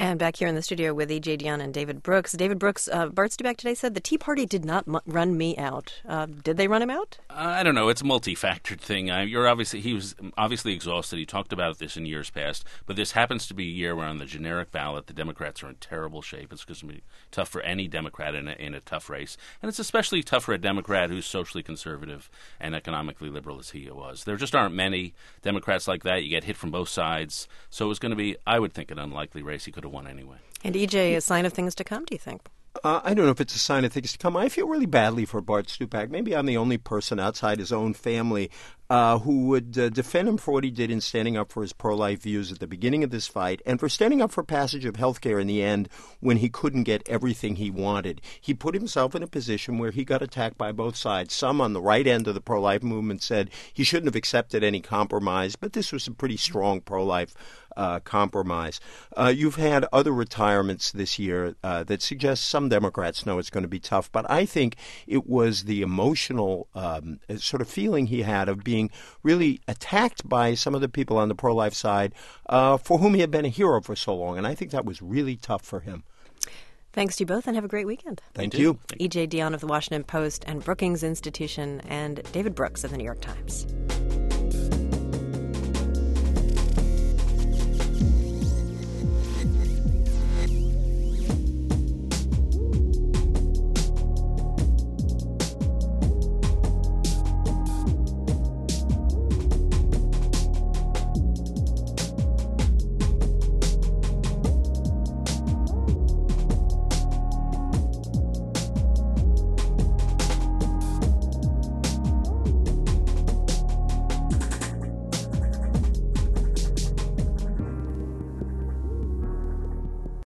And back here in the studio with E.J. Dionne and David Brooks. David Brooks, Bart Stuback today said the Tea Party did not run me out. Did they run him out? I don't know. It's a multi-factored thing. He was obviously exhausted. He talked about this in years past. But this happens to be a year where on the generic ballot, the Democrats are in terrible shape. It's going to be tough for any Democrat in a tough race. And it's especially tough for a Democrat who's socially conservative and economically liberal as he was. There just aren't many Democrats like that. You get hit from both sides. So it was going to be, I would think, an unlikely race. He could have won anyway. And EJ, a sign of things to come, do you think? I don't know if it's a sign of things to come. I feel really badly for Bart Stupak. Maybe I'm the only person outside his own family who would defend him for what he did in standing up for his pro-life views at the beginning of this fight and for standing up for passage of health care in the end when he couldn't get everything he wanted. He put himself in a position where he got attacked by both sides. Some on the right end of the pro-life movement said he shouldn't have accepted any compromise, but this was a pretty strong pro-life compromise. You've had other retirements this year that suggest some Democrats know it's going to be tough, but I think it was the emotional sort of feeling he had of being really attacked by some of the people on the pro-life side for whom he had been a hero for so long, and I think that was really tough for him. Thanks to you both, and have a great weekend. Thank you. E.J. Dionne of the Washington Post and Brookings Institution, and David Brooks of the New York Times.